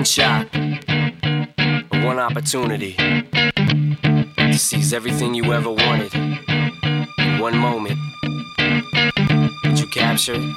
shot, one opportunity to seize everything you ever wanted in one moment. Did you capture it?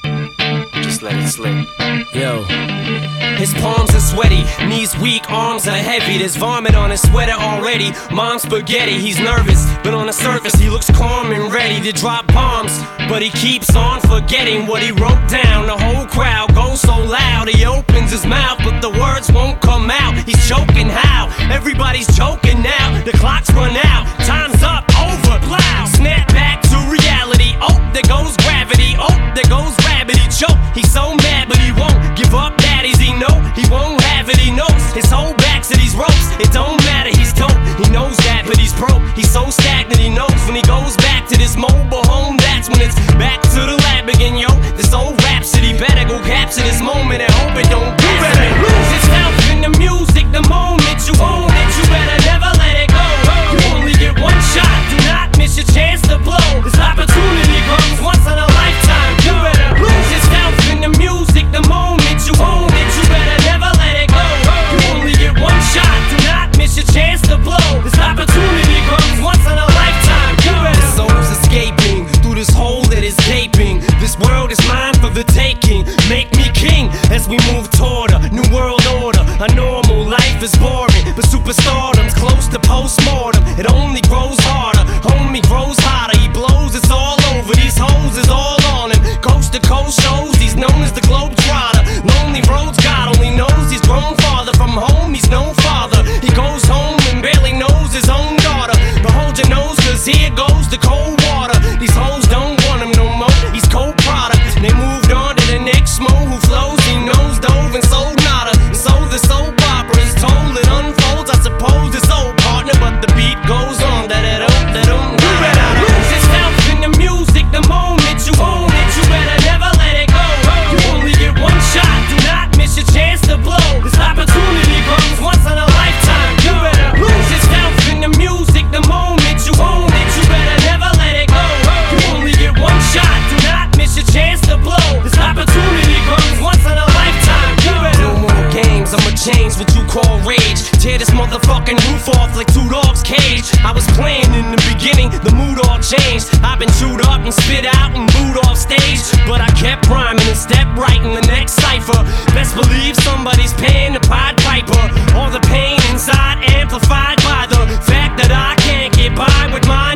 Just let it slip. Yo. His palms are sweaty, knees weak, arms are heavy. There's vomit on his sweater already. Mom's spaghetti, he's nervous, but on the surface he looks calm and ready to drop bombs. But he keeps on forgetting what he wrote down. The whole crowd goes so loud, he opens his mouth, but the words won't come out. He's choking how? Everybody's choking now. The clock's run out, time's up, over, loud. Snap back to reality. Oh, there goes gravity. Oh, there goes rabbit. He choke. He's so mad, but he won't give up. Daddies, he know he won't have it. He knows his whole back to these ropes. It don't matter, he's dope. He knows that, but he's broke. He's so stagnant. He knows when he goes back to this mobile home, that's when it's back to the lab again, yo. This old rhapsody better go capture this moment and hope it don't do it. Lose yourself in the music the moment you own it. You better never let it go. You only get one shot. Do not miss your chance to blow. This opportunity comes once in a lifetime. You better lose yourself in the music the moment you own it. You better never let it go. You only get one shot. Do not miss your chance to blow. This opportunity comes once in a lifetime. You better. The soul's escaping through this hole that is gaping. This world is mine for the taking. Make me king as we move toward a new world order. A normal life is boring, but superstardom's close to postmortem. It only grows harder, homie grows hotter. He blows, it's all over. These hoes is all on him. Coast to coast shows, he's known as the Globetrotter. Lonely roads, God only knows he's grown farther from home. He's no father. He goes home and barely knows his own daughter. But hold your nose, cause here goes the cold water. These hoes don't want him no more. He's cold product. They moved on to the next mo who flows. He knows dove and sold nada. And so the soap opera is told. It unfolds. I suppose it's old partner, but the beat goes on. You better lose yourself in the music the moment you own it. You better never let it go. You only get one shot. Do not miss your chance to blow. This opportunity comes once in a lifetime. You better lose yourself in the music the moment you own it. You better never let it go. You only get one shot. Do not miss your chance to blow. This opportunity comes once in a lifetime. You better. No more games, I'ma change what you call rage. Tear this motherfucking roof off like two dogs' cage. I was playing in the beginning, the mood all changed. I've been chewed up and spit out and booed off stage, but I kept rhyming and stepped right in the next cipher. Best believe somebody's paying the Pied Piper. All the pain inside amplified by the fact that I can't get by with my